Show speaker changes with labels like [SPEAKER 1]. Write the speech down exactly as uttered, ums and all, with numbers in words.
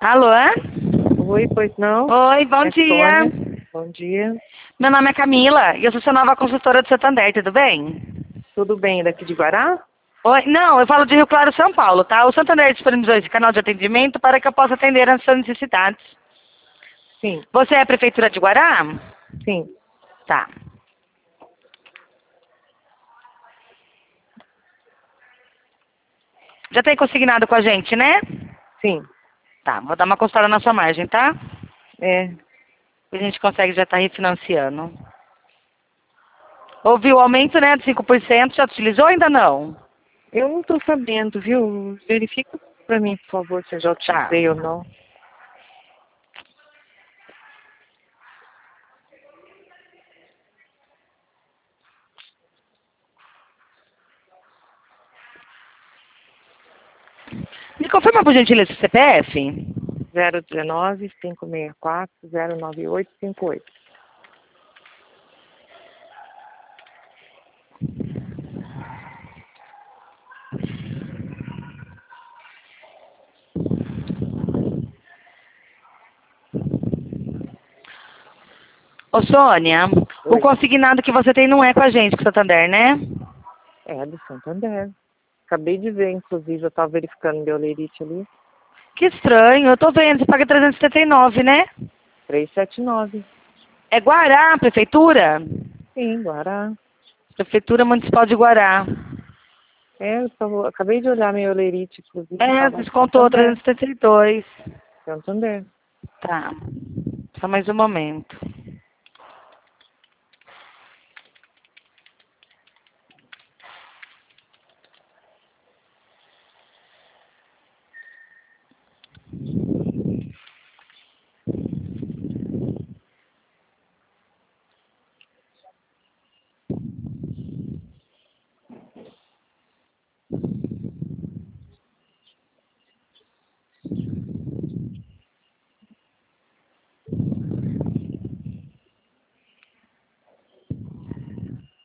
[SPEAKER 1] Alô?
[SPEAKER 2] Oi, pois não?
[SPEAKER 1] Oi, bom
[SPEAKER 2] É
[SPEAKER 1] dia.
[SPEAKER 2] Sônia. Bom dia.
[SPEAKER 1] Meu nome é Camila e eu sou sua nova consultora do Santander, tudo bem?
[SPEAKER 2] Tudo bem daqui de Guará?
[SPEAKER 1] Oi, não, eu falo de Rio Claro, São Paulo, tá? O Santander disponibilizou esse canal de atendimento para que eu possa atender as suas necessidades.
[SPEAKER 2] Sim,
[SPEAKER 1] Você é a Prefeitura de Guará?
[SPEAKER 2] sim.
[SPEAKER 1] Tá. Já tem consignado com a gente, né?
[SPEAKER 2] Sim.
[SPEAKER 1] Tá, vou dar uma consultada na sua margem, tá?
[SPEAKER 2] É,
[SPEAKER 1] A gente consegue já estar refinanciando. Houve o aumento, né, de cinco por cento, já utilizou ou ainda não?
[SPEAKER 2] eu não estou sabendo, viu? Verifica para mim, por favor, se eu já
[SPEAKER 1] Tá.
[SPEAKER 2] utilizei ou não.
[SPEAKER 1] Me confirma por gentileza o C P F?
[SPEAKER 2] zero um nove, cinco seis quatro, zero nove oito cinco oito.
[SPEAKER 1] Ô, Sônia, o
[SPEAKER 2] Oi.
[SPEAKER 1] consignado que você tem não é com a gente, com o Santander, né?
[SPEAKER 2] É, do Santander. Acabei de ver, inclusive, eu estava verificando meu lerite ali.
[SPEAKER 1] Que estranho, eu tô vendo, você paga trezentos e setenta e nove, né?
[SPEAKER 2] trezentos e setenta e nove.
[SPEAKER 1] É Guará, prefeitura?
[SPEAKER 2] Sim, Guará.
[SPEAKER 1] Prefeitura Municipal de Guará.
[SPEAKER 2] É, eu tava- acabei de olhar meu lerite, inclusive,
[SPEAKER 1] É,
[SPEAKER 2] estava no
[SPEAKER 1] descontou
[SPEAKER 2] Santander.
[SPEAKER 1] trezentos e setenta e dois.
[SPEAKER 2] Santander.
[SPEAKER 1] Tá, só mais um momento.